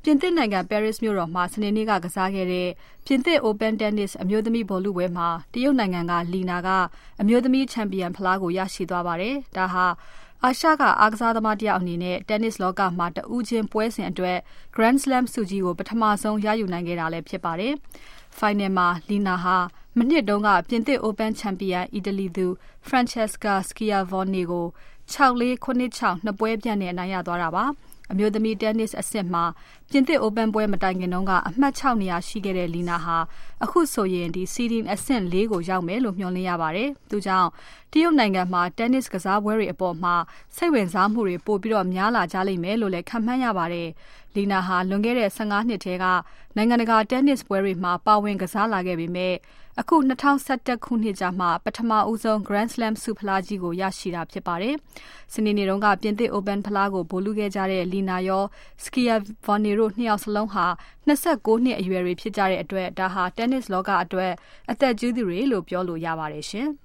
ပြင်သစ်နိုင်ငံ Paris မြို့တော်မှာစနေနေ့ကစားခဲ့တဲ့ပြင်သစ် Open Tennis အမျိုးသမီးဘောလုံးပွဲမှာတရုတ်နိုင်ငံက Li Na ကအမျိုးသမီးချန်ပီယံဖလားကိုရရှိသွားပါတယ်။ဒါဟာအာရှကအားကစားသမားတယောက်အနေနဲ့ Tennis လောကမှာတဦးချင်းပွဲစဉ်အတွက် Grand Slam ဆုကြီးကိုပထမဆုံးရယူနိုင်ခဲ့တာလည်းဖြစ်ပါတယ်။ ဖိုင်နယ်မှာ Li Na ဟာမနှစ်တုန်းကပြင်သစ် Open ချန်ပီယံအီတလီသူ Francesca Schiavone ကို 6-4, 7-6 နှစ်ပွဲပြတ်နဲ့အနိုင်ရသွားတာပါ။အမျိုးသမီး Tennis အဆင့်မှာပြင်သစ် Open ပွဲမတိုင်ခင်ကအမှတ် 6 နေရာရှိခဲ့တဲ့ Li Na ဟာအခုဆိုရင်seeding အဆင့် 4 ကိုရောက်မယ်လို့မျှော်လင့်ရပါတယ်။သူကြောင့်တရုတ်နိုင်ငံမှာ Tennis ကစားပွဲတွေအပေါ်မှာစိတ်ဝင်စားမှုတွေပိုပြီးများလာကြလိမ့်မယ်လို့လည်းခန့်မှန်းရပါတယ်။ Li Na ဟာလွန်ခဲ့တဲ့15နှစ်ထဲကနိုင်ငံတကာ Tennis ပွဲတွေမှာပါဝင်ကစားလာခဲ့ပေမဲ့အခု2011ခုနှစ်ကျမှပထမဆုံး Grand Slam ဆုဖလားကြီးကိုရရှိတာဖြစ်ပါတယ်။စနေနေ့တုန်းကပြင်သစ် Open ဖလားကိုဗိုလ်လုခဲ့ကြတဲ့ Li Na ရော Schiavone တို့2ယောက်စလုံးဟာ29နှစ်အရွယ်တွေဖြစ်ကြတဲ့အတွက်ဒါဟာ Tennis လောကအတွက်အသက်ကြီးသူတွေလို့ပြောလို့ရပါတယ်ရှင်။